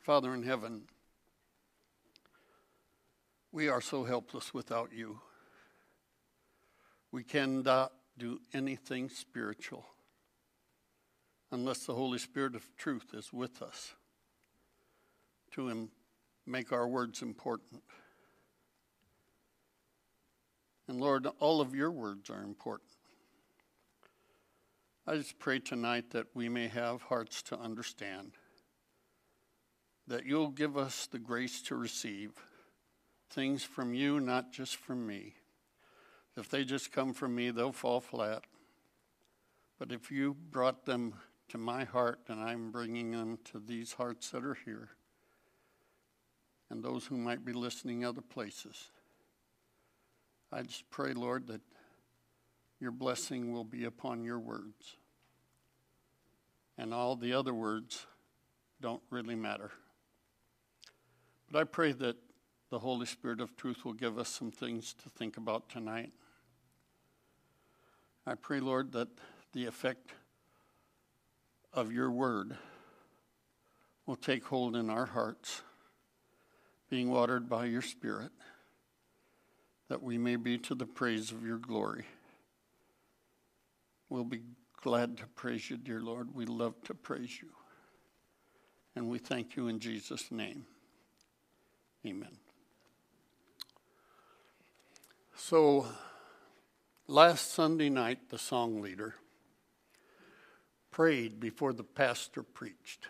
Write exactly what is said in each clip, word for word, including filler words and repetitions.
Father in heaven, we are so helpless without you. We cannot do anything spiritual unless the Holy Spirit of truth is with us to im- make our words important. And Lord, all of your words are important. I just pray tonight that we may have hearts to understand, that you'll give us the grace to receive things from you, not just from me. If they just come from me, they'll fall flat. But if you brought them to my heart, and I'm bringing them to these hearts that are here, and those who might be listening other places, I just pray, Lord, that your blessing will be upon your words. And all the other words don't really matter. But I pray that the Holy Spirit of truth will give us some things to think about tonight. I pray, Lord, that the effect of your word will take hold in our hearts, being watered by your Spirit, that we may be to the praise of your glory. We'll be glad to praise you, dear Lord. We love to praise you. And we thank you in Jesus' name. Amen. So, last Sunday night, the song leader prayed before the pastor preached.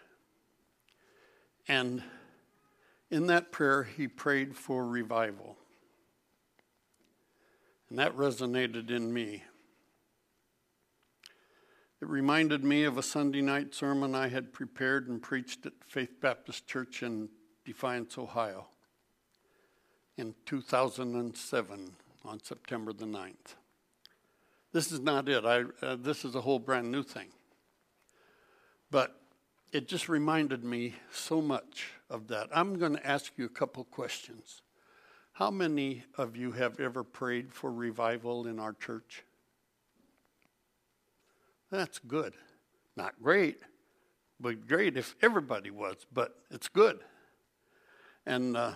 And in that prayer, he prayed for revival. And that resonated in me. It reminded me of a Sunday night sermon I had prepared and preached at Faith Baptist Church in Defiance, Ohio, in two thousand seven on September the ninth. This is not it. I, uh, this is a whole brand new thing. But it just reminded me so much of that. I'm going to ask you a couple questions. How many of you have ever prayed for revival in our church? That's good. Not great, but great if everybody was, but it's good. And uh,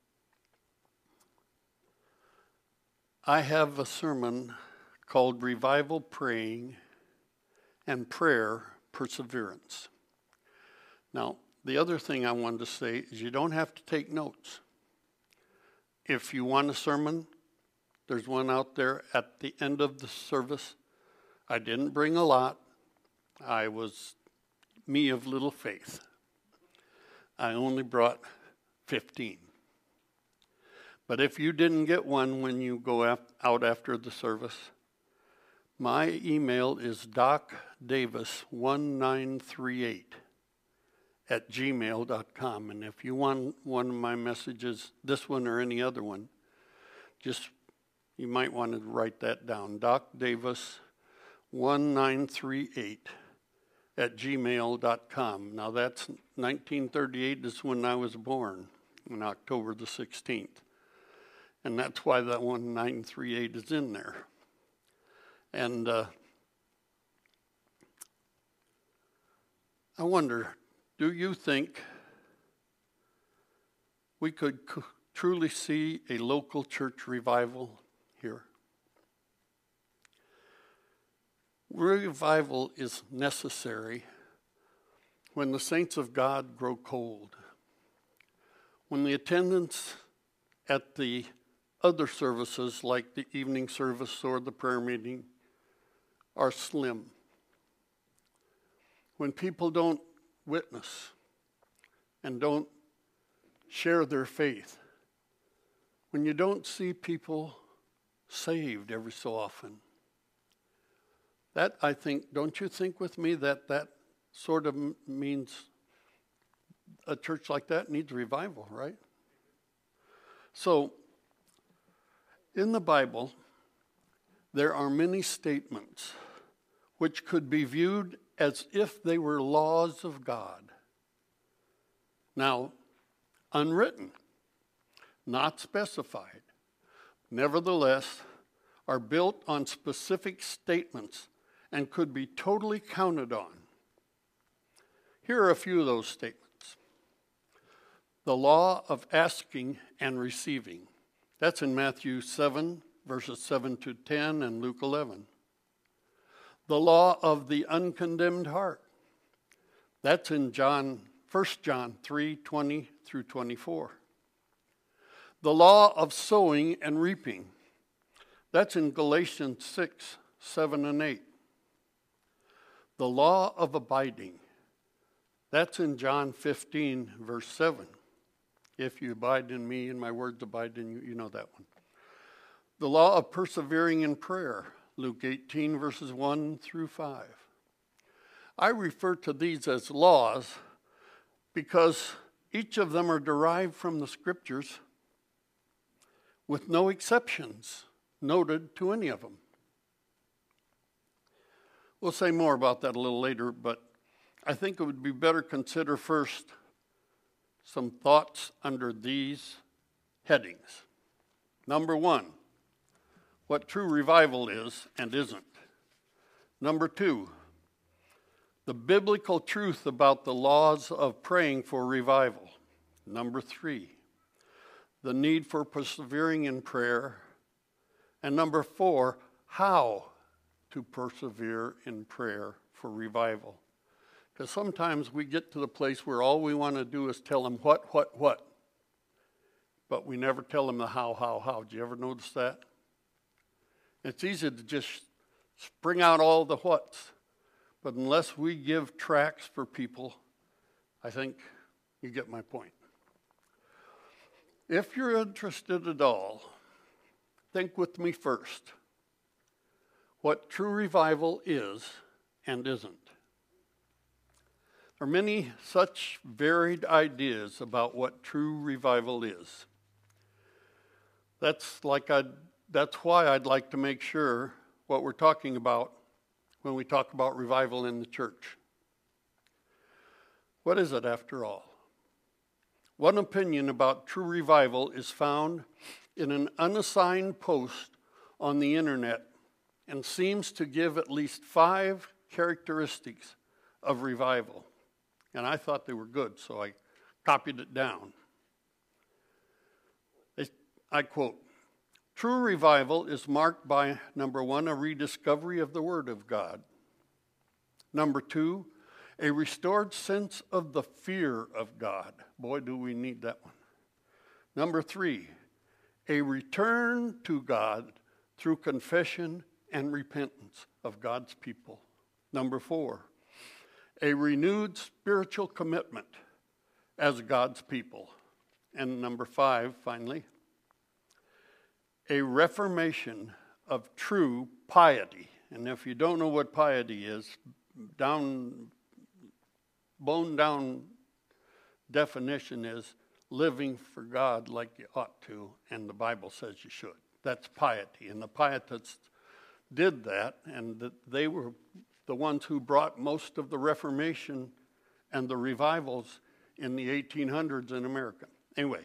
I have a sermon called Revival Praying and Prayer Perseverance. Now, the other thing I wanted to say is you don't have to take notes. If you want a sermon, there's one out there at the end of the service. I didn't bring a lot. I was me of little faith. I only brought fifteen. But if you didn't get one when you go out after the service, my email is doc davis one nine three eight at gmail dot com. And if you want one of my messages, this one or any other one, just, you might want to write that down. doc davis one nine three eight at gmail dot com. Now that's nineteen thirty-eight is when I was born, on October the sixteenth. And that's why that one nine three eight is in there. And uh, I wonder, do you think we could c- truly see a local church revival here? Revival is necessary when the saints of God grow cold, when the attendance at the other services like the evening service or the prayer meeting are slim, when people don't witness and don't share their faith, when you don't see people saved every so often. That, I think, don't you think with me that that sort of means a church like that needs revival, right? So, in the Bible, there are many statements which could be viewed as if they were laws of God. Now, unwritten, not specified, nevertheless, are built on specific statements and could be totally counted on. Here are a few of those statements. The law of asking and receiving. That's in Matthew seven, verses seven to ten, and Luke eleven. The law of the uncondemned heart. That's in John, First John three, twenty through twenty-four. The law of sowing and reaping. That's in Galatians six, seven, and eight. The law of abiding. That's in John fifteen, verse seven. If you abide in me and my words abide in you, you know that one. The law of persevering in prayer. Luke eighteen, verses one through five. I refer to these as laws because each of them are derived from the scriptures with no exceptions noted to any of them. We'll say more about that a little later, but I think it would be better consider first some thoughts under these headings. Number one, what true revival is and isn't. Number two, the biblical truth about the laws of praying for revival. Number three, the need for persevering in prayer. And number four, how to persevere in prayer for revival. Because sometimes we get to the place where all we want to do is tell them what, what, what. But we never tell them the how, how, how. Do you ever notice that? It's easy to just spring out all the whats. But unless we give tracts for people, I think you get my point. If you're interested at all, think with me first what true revival is and isn't. There are many such varied ideas about what true revival is. That's like I'd, that's why I'd like to make sure what we're talking about when we talk about revival in the church. What is it after all? One opinion about true revival is found in an unassigned post on the internet and seems to give at least five characteristics of revival. And I thought they were good, so I copied it down. I quote, true revival is marked by, number one, a rediscovery of the Word of God. Number two, a restored sense of the fear of God. Boy, do we need that one. Number three, a return to God through confession and repentance of God's people. Number four, a renewed spiritual commitment as God's people. And number five, finally, a reformation of true piety. And if you don't know what piety is, down, bone down definition is living for God like you ought to, and the Bible says you should. That's piety. And the pietists did that, and that they were the ones who brought most of the Reformation and the revivals in the eighteen hundreds in America. Anyway,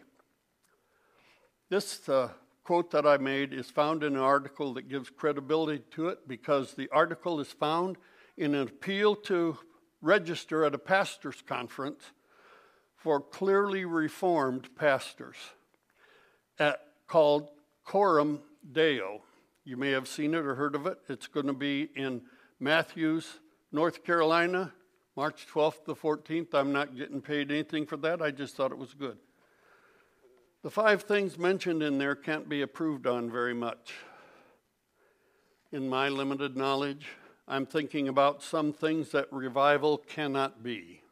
this uh, quote that I made is found in an article that gives credibility to it because the article is found in an appeal to register at a pastor's conference for clearly reformed pastors at, called Coram Deo. You may have seen it or heard of it. It's going to be in Matthews, North Carolina, March twelfth to fourteenth. I'm not getting paid anything for that. I just thought it was good. The five things mentioned in there can't be approved on very much. In my limited knowledge, I'm thinking about some things that revival cannot be.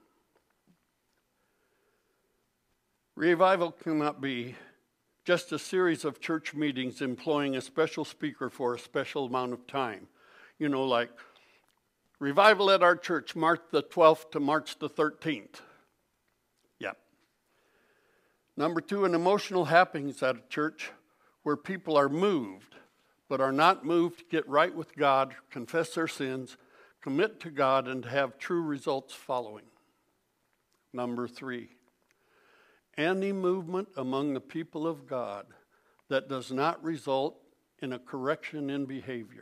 Revival cannot be just a series of church meetings employing a special speaker for a special amount of time. You know, like revival at our church, March the twelfth to March the thirteenth. Yep. Number two, an emotional happenings at a church where people are moved, but are not moved to get right with God, confess their sins, commit to God, and to have true results following. Number three, any movement among the people of God that does not result in a correction in behavior.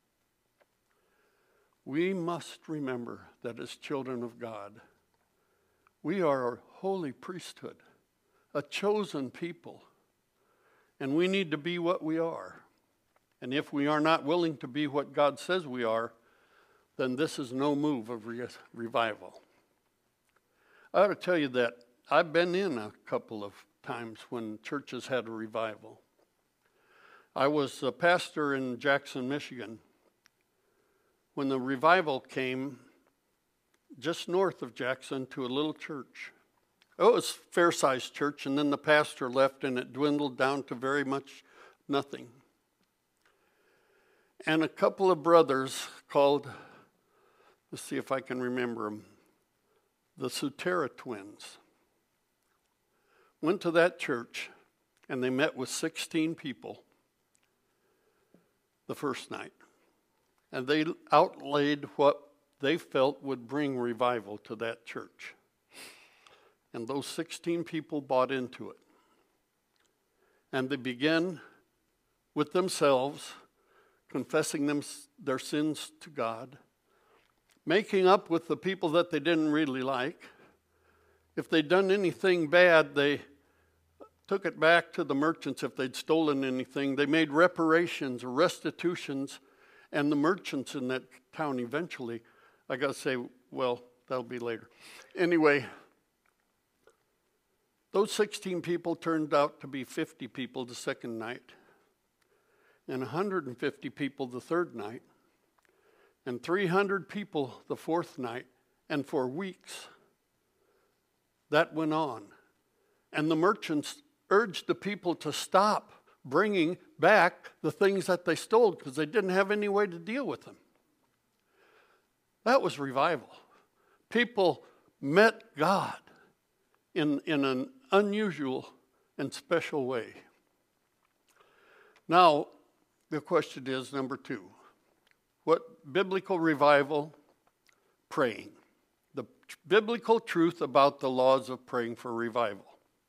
We must remember that as children of God, we are a holy priesthood. a chosen people. And we need to be what we are. And if we are not willing to be what God says we are, then this is no move of re- revival. I ought to tell you that I've been in a couple of times when churches had a revival. I was a pastor in Jackson, Michigan. When the revival came just north of Jackson to a little church. Oh, it was a fair-sized church, and then the pastor left, and it dwindled down to very much nothing. And a couple of brothers called, let's see if I can remember them, the Sutera twins, went to that church, and they met with sixteen people the first night. And they outlaid what they felt would bring revival to that church. And those sixteen people bought into it. And they began with themselves, confessing them, their sins to God, making up with the people that they didn't really like. If they'd done anything bad, they took it back to the merchants if they'd stolen anything. They made reparations or restitutions, and the merchants in that town eventually, I got to say, well, that'll be later. Anyway, those sixteen people turned out to be fifty people the second night, and one hundred fifty people the third night, and three hundred people the fourth night, and for weeks that went on. And the merchants urged the people to stop bringing back the things that they stole because they didn't have any way to deal with them. That was revival. People met God in, in an unusual and special way. Now, the question is, number two, what biblical revival? Praying. The biblical truth about the laws of praying for revival.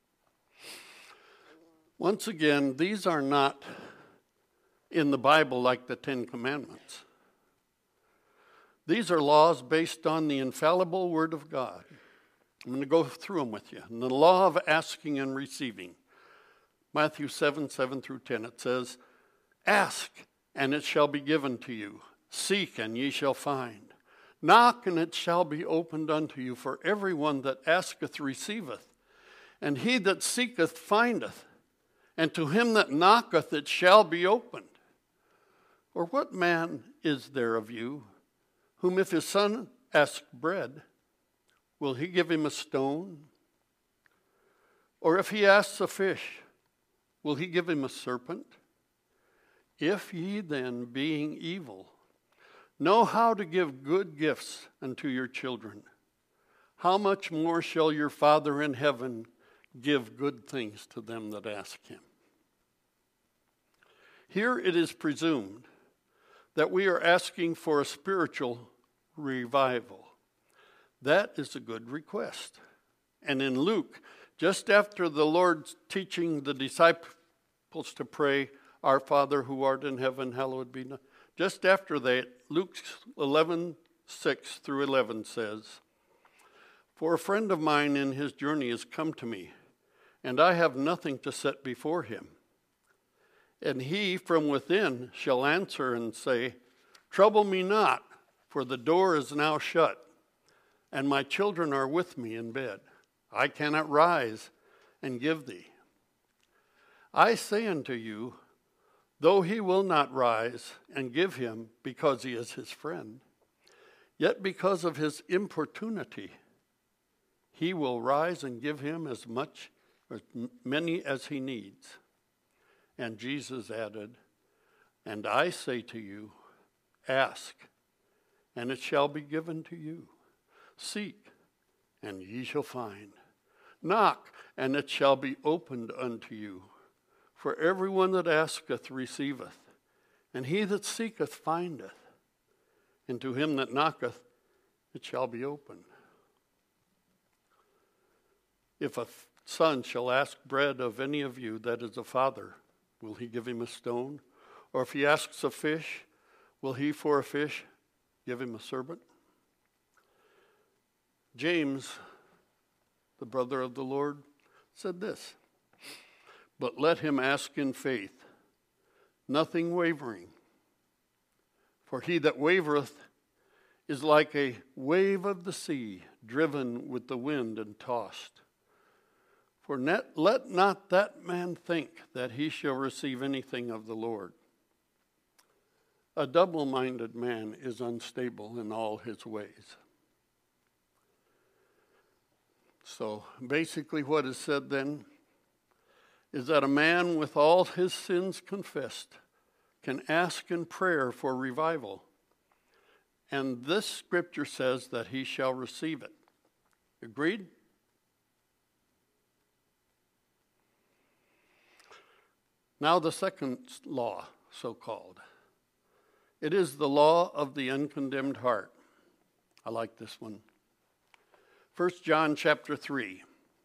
Once again, these are not in the Bible like the Ten Commandments. These are laws based on the infallible Word of God. I'm going to go through them with you. And the law of asking and receiving. Matthew seven, seven through ten, it says, ask, and it shall be given to you. Seek, and ye shall find. Knock, and it shall be opened unto you. For everyone that asketh receiveth, and he that seeketh findeth. And to him that knocketh it shall be opened. Or what man is there of you, whom if his son ask bread, will he give him a stone? Or if he asks a fish, will he give him a serpent? If ye then, being evil, know how to give good gifts unto your children, how much more shall your Father in heaven give good things to them that ask him? Here it is presumed that we are asking for a spiritual revival. That is a good request. And in Luke, just after the Lord's teaching the disciples to pray, Our Father who art in heaven, hallowed be thy name. Just after that, Luke eleven, six through eleven says, For a friend of mine in his journey has come to me, and I have nothing to set before him. And he from within shall answer and say, Trouble me not, for the door is now shut, and my children are with me in bed. I cannot rise and give thee. I say unto you, though he will not rise and give him because he is his friend, yet because of his importunity, he will rise and give him as much, as many as he needs. And Jesus added, And I say to you, ask, and it shall be given to you. Seek, and ye shall find. Knock, and it shall be opened unto you. For everyone that asketh receiveth, and he that seeketh findeth, and to him that knocketh it shall be opened. If a son shall ask bread of any of you that is a father, will he give him a stone? Or if he asks a fish, will he for a fish give him a serpent? James, the brother of the Lord, said this, but let him ask in faith, nothing wavering. For he that wavereth is like a wave of the sea, driven with the wind and tossed. For net, let not that man think that he shall receive anything of the Lord. A double-minded man is unstable in all his ways. So basically what is said then is that a man with all his sins confessed can ask in prayer for revival. And this scripture says that he shall receive it. Agreed? Now the second law, so-called. It is the law of the uncondemned heart. I like this one. First John chapter three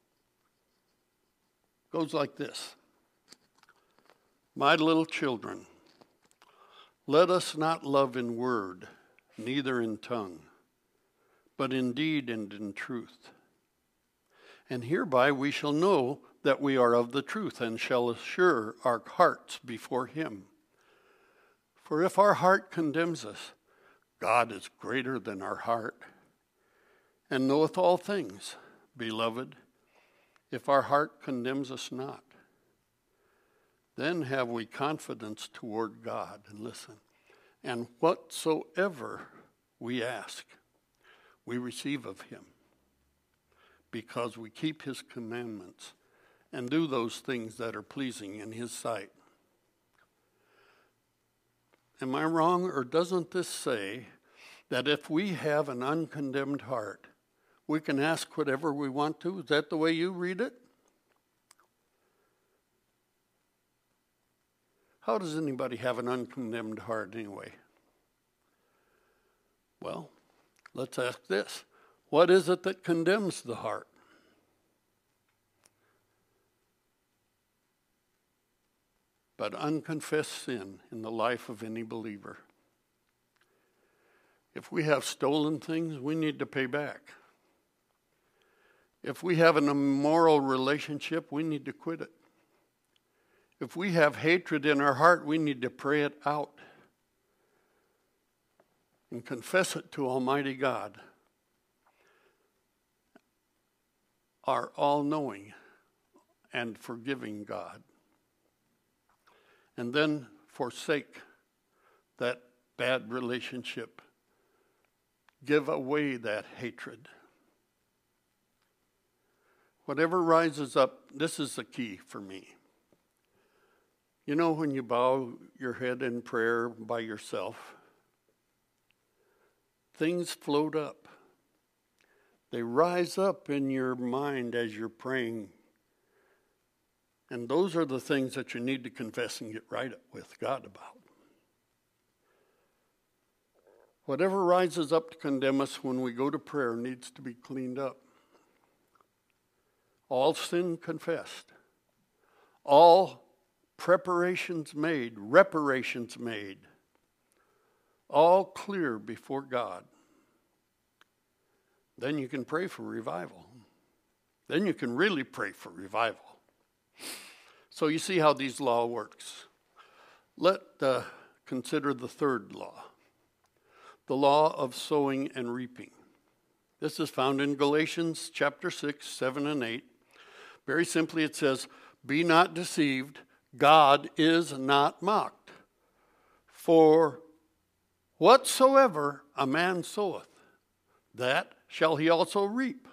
goes like this. My little children, let us not love in word, neither in tongue, but in deed and in truth. And hereby we shall know that we are of the truth, and shall assure our hearts before him. For if our heart condemns us, God is greater than our heart, and knoweth all things. Beloved, if our heart condemns us not, then have we confidence toward God. And listen, and whatsoever we ask, we receive of him, because we keep his commandments and do those things that are pleasing in his sight. Am I wrong, or doesn't this say that if we have an uncondemned heart, we can ask whatever we want to? Is that the way you read it? How does anybody have an uncondemned heart anyway? Well, let's ask this. What is it that condemns the heart? But unconfessed sin in the life of any believer. If we have stolen things, we need to pay back. If we have an immoral relationship, we need to quit it. If we have hatred in our heart, we need to pray it out and confess it to Almighty God, our all-knowing and forgiving God. And then forsake that bad relationship. Give away that hatred. Whatever rises up, this is the key for me. You know when you bow your head in prayer by yourself, things float up. They rise up in your mind as you're praying. And those are the things that you need to confess and get right with God about. Whatever rises up to condemn us when we go to prayer needs to be cleaned up. All sin confessed. All preparations made, reparations made. All clear before God. Then you can pray for revival. Then you can really pray for revival. So you see how these law works. Let uh, consider the third law, the law of sowing and reaping. This is found in Galatians chapter six, seven, and eight. Very simply it says, be not deceived, God is not mocked. For whatsoever a man soweth, that shall he also reap.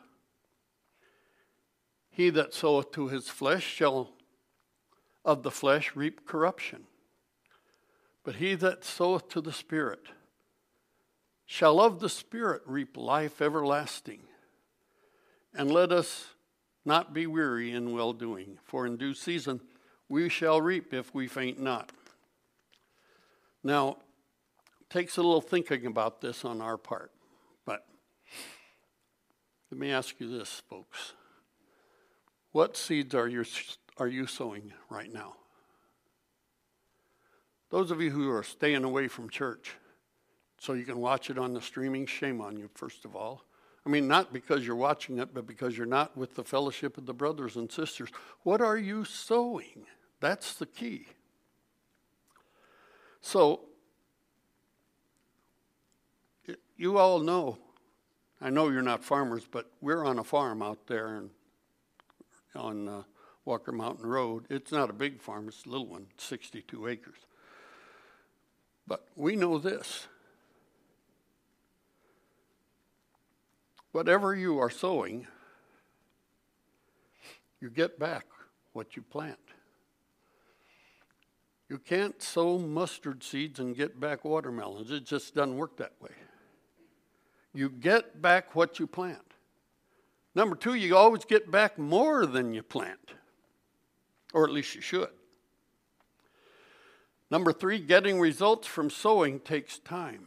He that soweth to his flesh shall of the flesh reap corruption. But he that soweth to the Spirit shall of the Spirit reap life everlasting. And let us not be weary in well-doing, for in due season we shall reap if we faint not. Now, it takes a little thinking about this on our part. But let me ask you this, folks. What seeds are you, are you sowing right now? Those of you who are staying away from church so you can watch it on the streaming, shame on you, first of all. I mean, not because you're watching it, but because you're not with the fellowship of the brothers and sisters. What are you sowing? That's the key. So, you all know, I know you're not farmers, but we're on a farm out there in, on uh, Walker Mountain Road. It's not a big farm, it's a little one, sixty-two acres. But we know this. Whatever you are sowing, you get back what you plant. You can't sow mustard seeds and get back watermelons. It just doesn't work that way. You get back what you plant. Number two, you always get back more than you plant. Or at least you should. Number three, getting results from sowing takes time.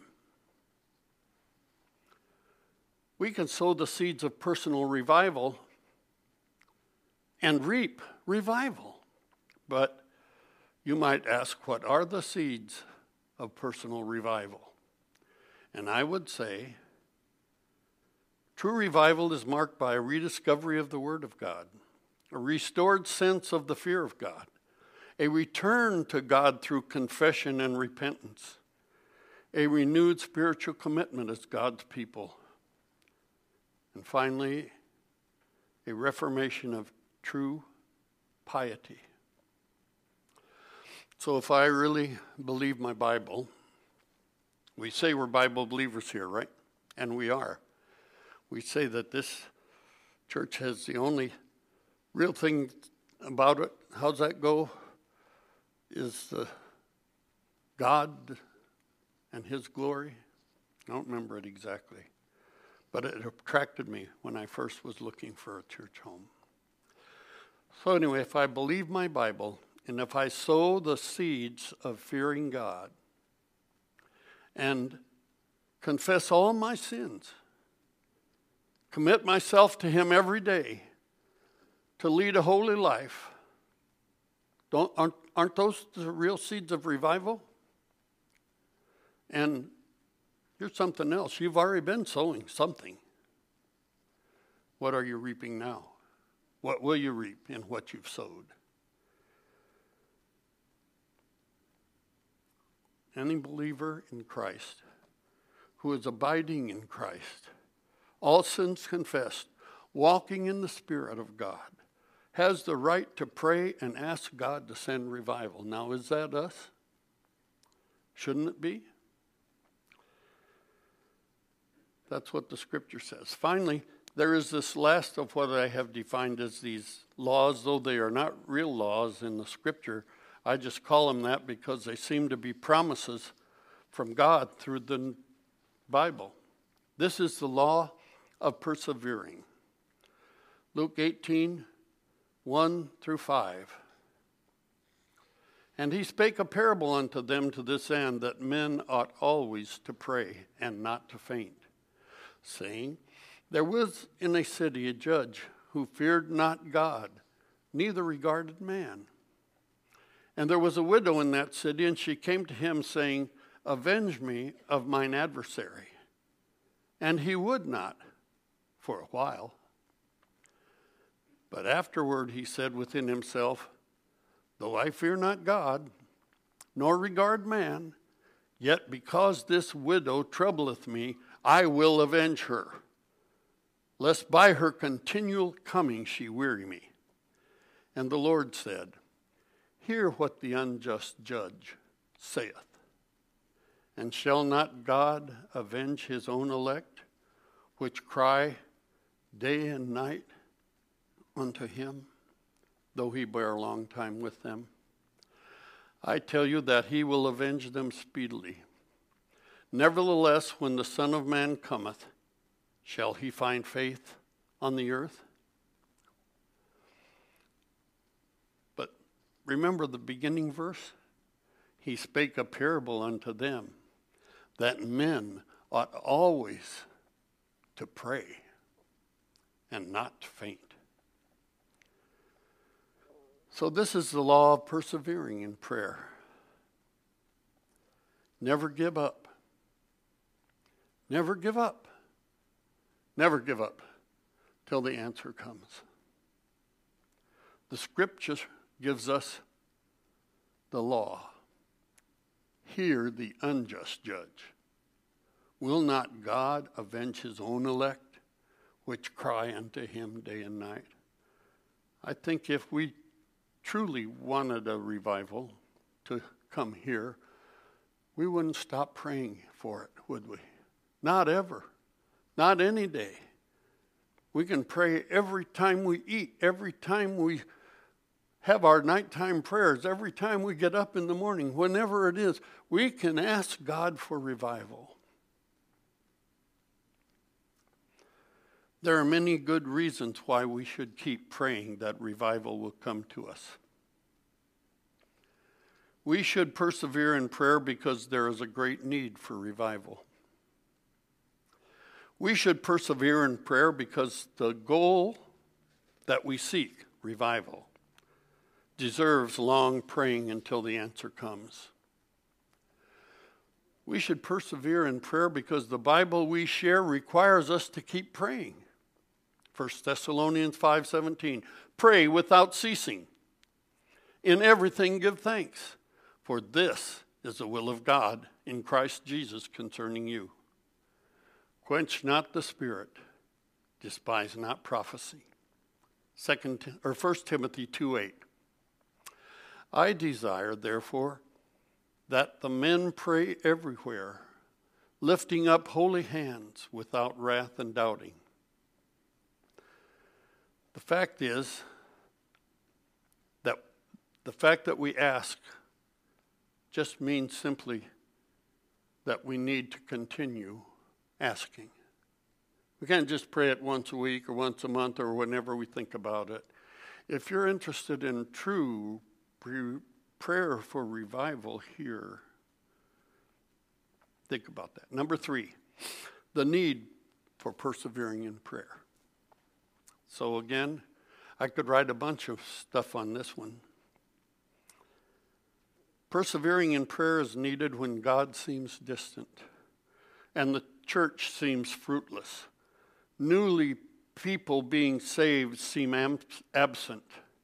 We can sow the seeds of personal revival and reap revival. But you might ask, what are the seeds of personal revival? And I would say, true revival is marked by a rediscovery of the Word of God, a restored sense of the fear of God, a return to God through confession and repentance, a renewed spiritual commitment as God's people, and finally, a reformation of true piety. So if I really believe my Bible, we say we're Bible believers here, right? And we are. We say that this church has the only real thing about it. How's that go? Is the God and His glory. I don't remember it exactly. But it attracted me when I first was looking for a church home. So anyway, if I believe my Bible, and if I sow the seeds of fearing God, and confess all my sins, commit myself to Him every day, to lead a holy life, don't, aren't, aren't those the real seeds of revival? And here's something else. You've already been sowing something. What are you reaping now? What will you reap in what you've sowed? Any believer in Christ who is abiding in Christ, all sins confessed, walking in the Spirit of God, has the right to pray and ask God to send revival. Now, is that us? Shouldn't it be? That's what the Scripture says. Finally, there is this last of what I have defined as these laws, though they are not real laws in the Scripture. I just call them that because they seem to be promises from God through the Bible. This is the law of persevering. Luke eighteen, one through five. And he spake a parable unto them to this end, that men ought always to pray and not to faint, saying, there was in a city a judge who feared not God, neither regarded man. And there was a widow in that city, and she came to him, saying, avenge me of mine adversary. And he would not for a while. But afterward he said within himself, though I fear not God, nor regard man, yet because this widow troubleth me, I will avenge her, lest by her continual coming she weary me. And the Lord said, hear what the unjust judge saith. And shall not God avenge his own elect, which cry day and night unto him, though he bear a long time with them? I tell you that he will avenge them speedily. Nevertheless, when the Son of Man cometh, shall he find faith on the earth? But remember the beginning verse? He spake a parable unto them, that men ought always to pray and not to faint. So this is the law of persevering in prayer. Never give up. Never give up. Never give up till the answer comes. The scripture gives us the law. Hear the unjust judge. Will not God avenge his own elect, which cry unto him day and night? I think if we truly wanted a revival to come here, we wouldn't stop praying for it, would we? Not ever. Not any day. We can pray every time we eat, every time we have our nighttime prayers, every time we get up in the morning, whenever it is, we can ask God for revival. There are many good reasons why we should keep praying that revival will come to us. We should persevere in prayer because there is a great need for revival. We should persevere in prayer because the goal that we seek, revival, deserves long praying until the answer comes. We should persevere in prayer because the Bible we share requires us to keep praying. First Thessalonians five seventeen, pray without ceasing. In everything give thanks, for this is the will of God in Christ Jesus concerning you. Quench not the spirit, despise not prophecy. Second or First Timothy two eight. I desire, therefore, that the men pray everywhere, lifting up holy hands without wrath and doubting. The fact is that the fact that we ask just means simply that we need to continue asking. We can't just pray it once a week or once a month or whenever we think about it. If you're interested in true pre- prayer for revival here, think about that. Number three, the need for persevering in prayer. So again, I could write a bunch of stuff on this one. Persevering in prayer is needed when God seems distant and the church seems fruitless. Newly people being saved seem am- absent.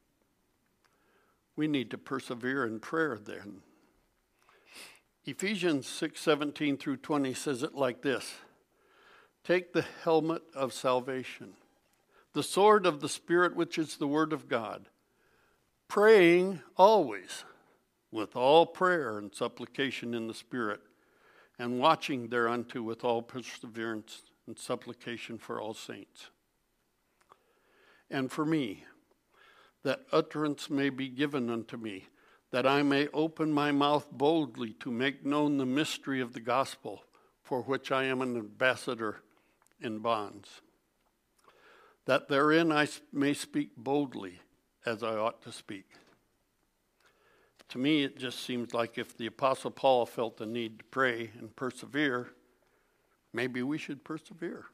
We need to persevere in prayer then. Ephesians six seventeen through twenty says it like this. Take the helmet of salvation, the sword of the Spirit, which is the word of God, praying always with all prayer and supplication in the Spirit, and watching thereunto with all perseverance and supplication for all saints. And for me, that utterance may be given unto me, that I may open my mouth boldly to make known the mystery of the gospel, for which I am an ambassador in bonds, that therein I may speak boldly as I ought to speak. To me, it just seems like if the Apostle Paul felt the need to pray and persevere, maybe we should persevere.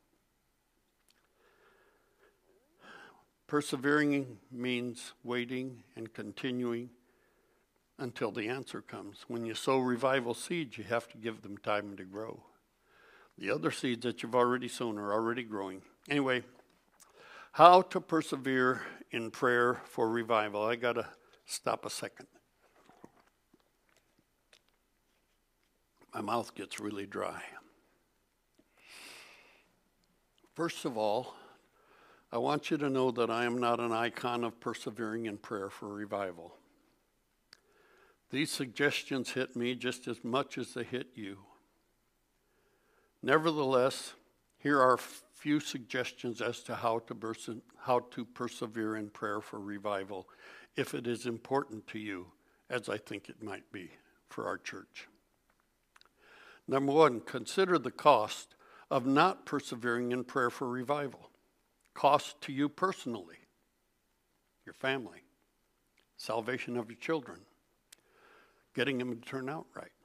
Persevering means waiting and continuing until the answer comes. When you sow revival seeds, you have to give them time to grow. The other seeds that you've already sown are already growing. Anyway, how to persevere in prayer for revival. I got to stop a second. My mouth gets really dry. First of all, I want you to know that I am not an icon of persevering in prayer for revival. These suggestions hit me just as much as they hit you. Nevertheless, here are a few suggestions as to how to, perse- how to persevere in prayer for revival, if it is important to you, as I think it might be for our church. Number one, consider the cost of not persevering in prayer for revival. Cost to you personally, your family, salvation of your children, getting them to turn out right.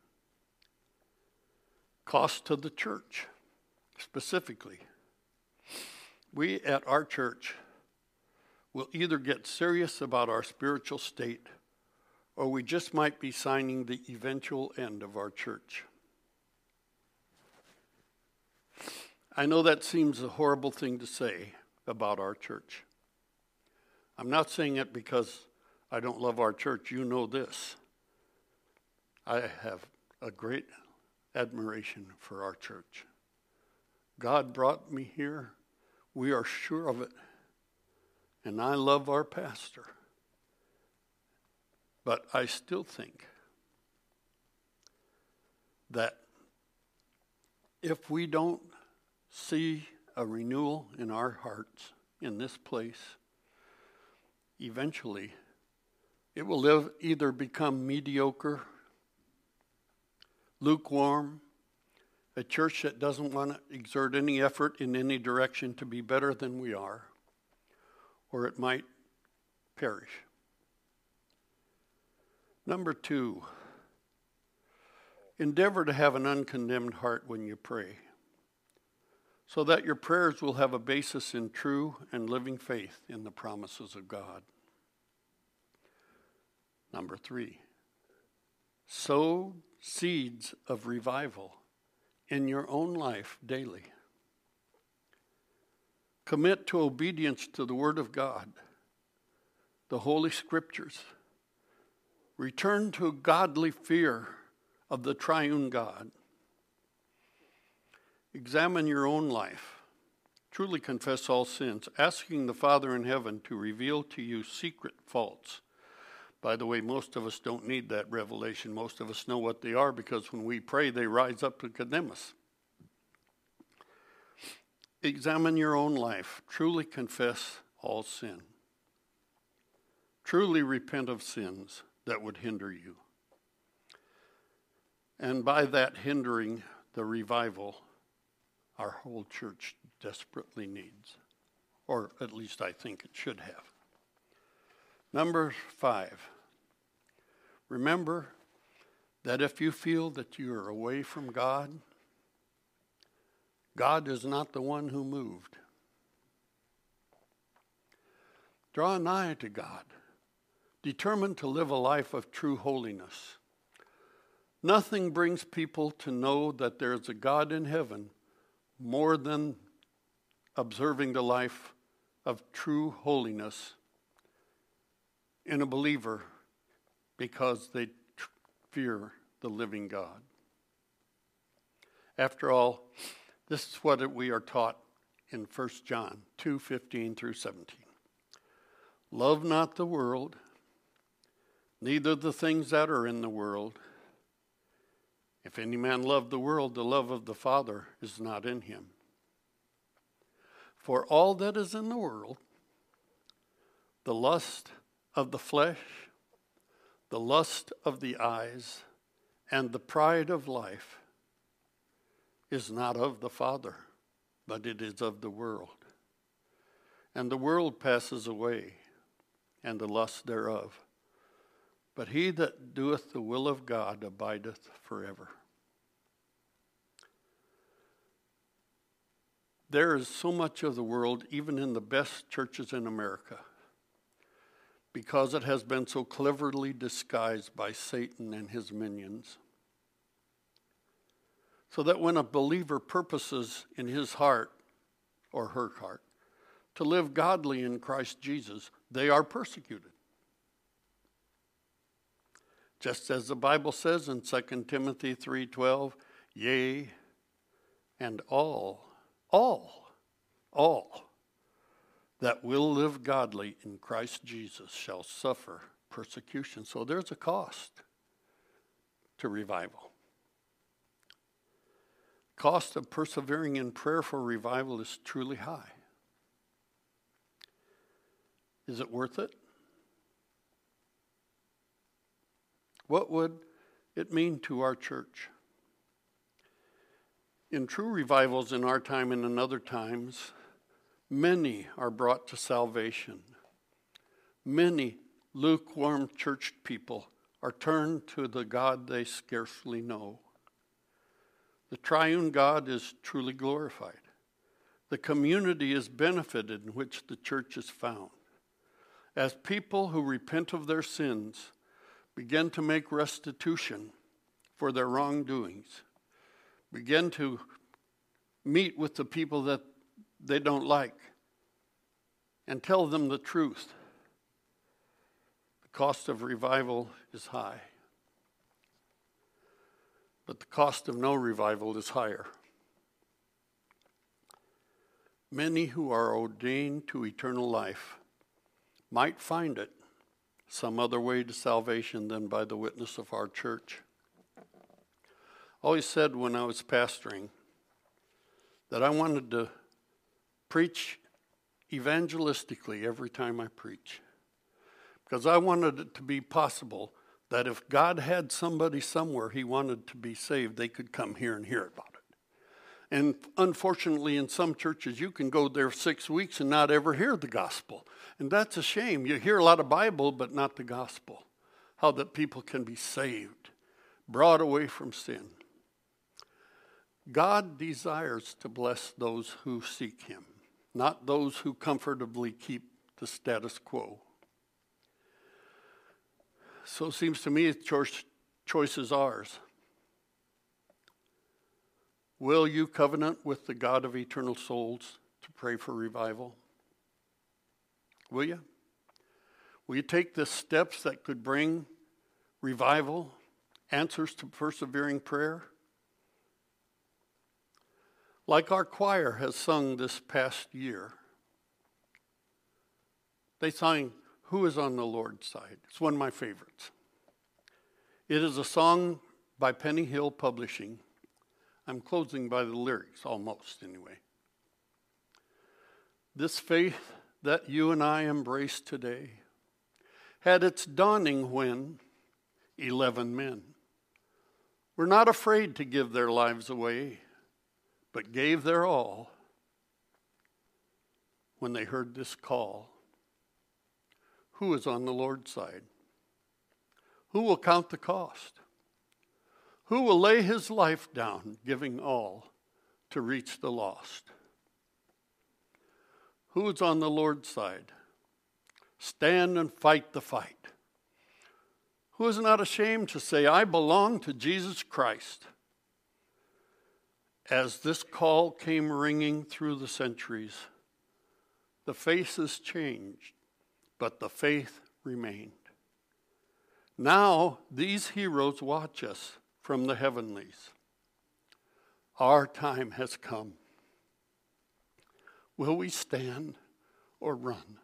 Cost to the church, specifically. We at our church will either get serious about our spiritual state, or we just might be signing the eventual end of our church. I know that seems a horrible thing to say about our church. I'm not saying it because I don't love our church. You know this. I have a great admiration for our church. God brought me here. We are sure of it. And I love our pastor. But I still think that if we don't see a renewal in our hearts in this place, eventually it will live, either become mediocre, lukewarm, a church that doesn't want to exert any effort in any direction to be better than we are, or it might perish. Number two, endeavor to have an uncondemned heart when you pray, so that your prayers will have a basis in true and living faith in the promises of God. Number three, sow seeds of revival in your own life daily. Commit to obedience to the Word of God, the Holy Scriptures. Return to a godly fear of the triune God. Examine your own life. Truly confess all sins, asking the Father in heaven to reveal to you secret faults. By the way, most of us don't need that revelation. Most of us know what they are, because when we pray, they rise up to condemn us. Examine your own life. Truly confess all sin. Truly repent of sins that would hinder you. And by that hindering the revival our whole church desperately needs, or at least I think it should have. Number five, remember that if you feel that you are away from God, God is not the one who moved. Draw nigh to God, determined to live a life of true holiness. Nothing brings people to know that there is a God in heaven more than observing the life of true holiness in a believer, because they tr- fear the living God. After all, this is what we are taught in First John two fifteen through seventeen. Love not the world, neither the things that are in the world. If any man love the world, the love of the Father is not in him. For all that is in the world, the lust of the flesh, the lust of the eyes, and the pride of life is not of the Father, but it is of the world. And the world passes away, and the lust thereof. But he that doeth the will of God abideth forever. There is so much of the world, even in the best churches in America, because it has been so cleverly disguised by Satan and his minions. So that when a believer purposes in his heart, or her heart, to live godly in Christ Jesus, they are persecuted. Just as the Bible says in Second Timothy three twelve, yea, and all, all, all that will live godly in Christ Jesus shall suffer persecution. So there's a cost to revival. Cost of persevering in prayer for revival is truly high. Is it worth it? What would it mean to our church? In true revivals in our time and in other times, many are brought to salvation. Many lukewarm church people are turned to the God they scarcely know. The triune God is truly glorified. The community is benefited in which the church is found. As people who repent of their sins begin to make restitution for their wrongdoings, begin to meet with the people that they don't like and tell them the truth. The cost of revival is high, but the cost of no revival is higher. Many who are ordained to eternal life might find it some other way to salvation than by the witness of our church. I always said when I was pastoring that I wanted to preach evangelistically every time I preach, because I wanted it to be possible that if God had somebody somewhere he wanted to be saved, they could come here and hear about it. And unfortunately, in some churches, you can go there six weeks and not ever hear the gospel. And that's a shame. You hear a lot of Bible, but not the gospel. How that people can be saved, brought away from sin. God desires to bless those who seek him, not those who comfortably keep the status quo. So it seems to me the choice is ours. Will you covenant with the God of eternal souls to pray for revival? Will you? Will you take the steps that could bring revival, answers to persevering prayer? Like our choir has sung this past year. They sang, "Who is on the Lord's Side?" It's one of my favorites. It is a song by Penny Hill Publishing. I'm closing by the lyrics, almost anyway. This faith that you and I embrace today had its dawning when eleven men were not afraid to give their lives away, but gave their all when they heard this call. Who is on the Lord's side? Who will count the cost? Who will lay his life down, giving all to reach the lost? Who is on the Lord's side? Stand and fight the fight. Who is not ashamed to say, I belong to Jesus Christ? As this call came ringing through the centuries, the faces changed, but the faith remained. Now these heroes watch us from the heavenlies. Our time has come. Will we stand or run?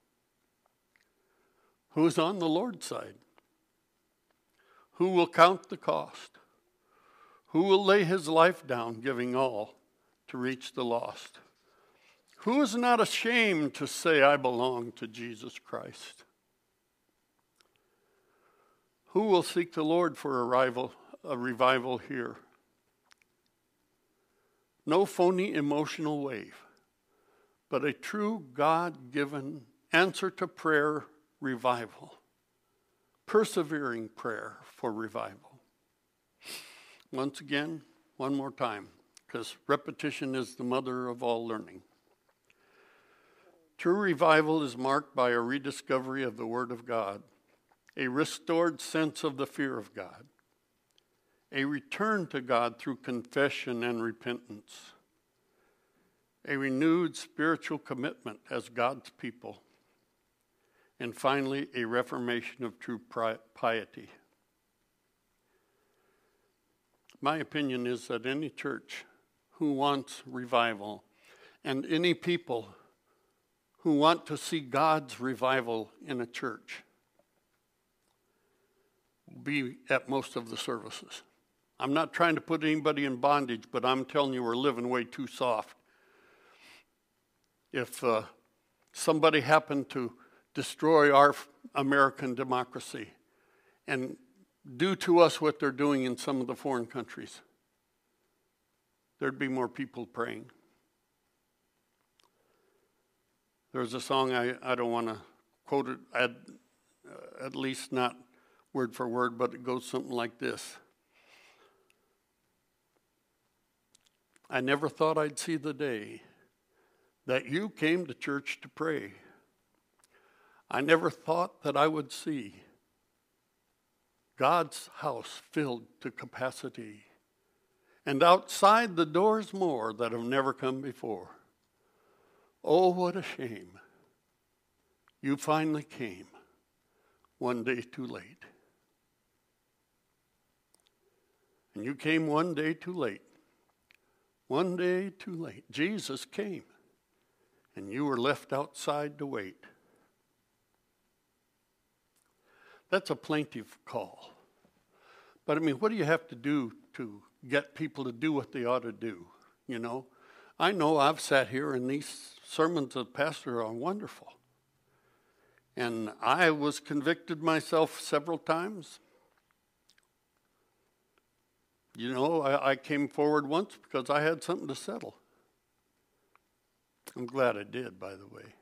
Who's on the Lord's side? Who will count the cost? Who will lay his life down, giving all to reach the lost? Who is not ashamed to say, I belong to Jesus Christ? Who will seek the Lord for a revival, a revival here? No phony emotional wave, but a true God-given answer to prayer revival. Persevering prayer for revival. Once again, one more time, because repetition is the mother of all learning. True revival is marked by a rediscovery of the Word of God, a restored sense of the fear of God, a return to God through confession and repentance, a renewed spiritual commitment as God's people, and finally, a reformation of true piety. My opinion is that any church who wants revival and any people who want to see God's revival in a church will be at most of the services. I'm not trying to put anybody in bondage, but I'm telling you we're living way too soft. If uh, somebody happened to destroy our American democracy and do to us what they're doing in some of the foreign countries, there'd be more people praying. There's a song, I, I don't want to quote it, at, uh, at least not word for word, but it goes something like this. I never thought I'd see the day that you came to church to pray. I never thought that I would see God's house filled to capacity And outside the doors more that have never come before. Oh, what a shame. You finally came one day too late. And you came one day too late. One day too late. Jesus came, and you were left outside to wait. That's a plaintive call. But I mean, what do you have to do to get people to do what they ought to do? You know, I know I've sat here and these sermons of the pastor are wonderful. And I was convicted myself several times. You know, I, I came forward once because I had something to settle. I'm glad I did, by the way.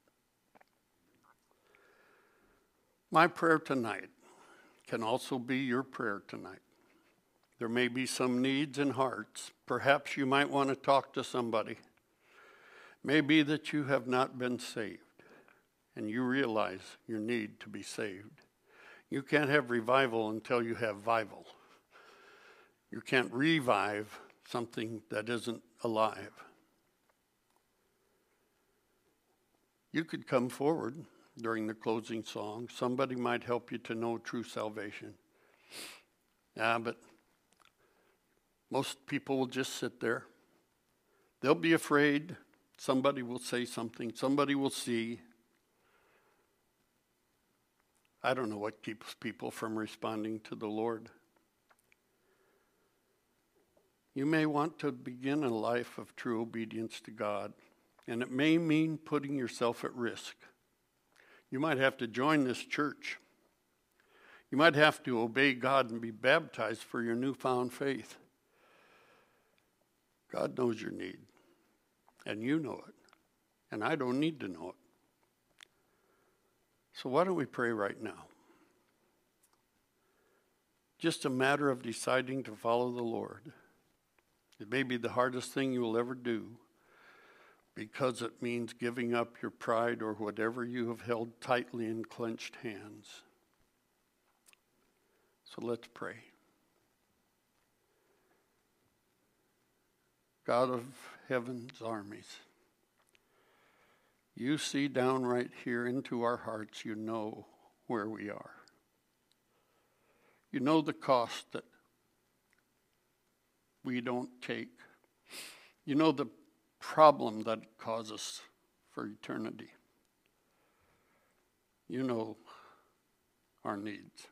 My prayer tonight can also be your prayer tonight. There may be some needs in hearts. Perhaps you might want to talk to somebody. Maybe that you have not been saved and you realize your need to be saved. You can't have revival until you have vival. You can't revive something that isn't alive. You could come forward during the closing song. Somebody might help you to know true salvation. Yeah, but most people will just sit there. They'll be afraid. Somebody will say something. Somebody will see. I don't know what keeps people from responding to the Lord. You may want to begin a life of true obedience to God, and it may mean putting yourself at risk. You might have to join this church. You might have to obey God and be baptized for your newfound faith. God knows your need, and you know it, and I don't need to know it. So why don't we pray right now? Just a matter of deciding to follow the Lord. It may be the hardest thing you will ever do because it means giving up your pride or whatever you have held tightly in clenched hands. So let's pray. God of heaven's armies, you see down right here into our hearts. You know where we are. You know the cost that we don't take. You know the problem that it causes for eternity. You know our needs.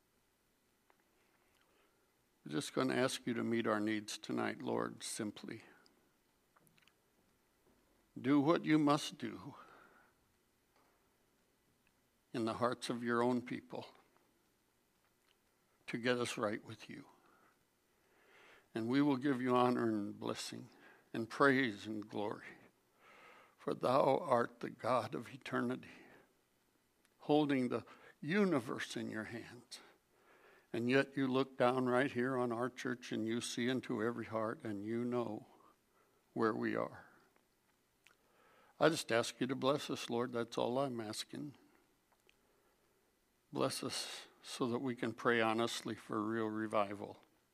We're just going to ask you to meet our needs tonight, Lord, simply. Do what you must do in the hearts of your own people to get us right with you. And we will give you honor and blessing and praise and glory. For thou art the God of eternity, holding the universe in your hands. And yet you look down right here on our church and you see into every heart and you know where we are. I just ask you to bless us, Lord. That's all I'm asking. Bless us so that we can pray honestly for real revival.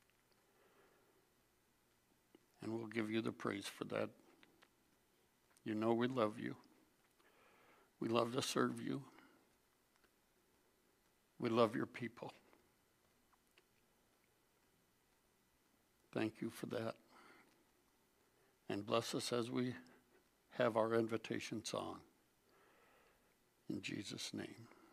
And we'll give you the praise for that. You know we love you. We love to serve you. We love your people. Thank you for that. And bless us as we have our invitation song. In Jesus' name.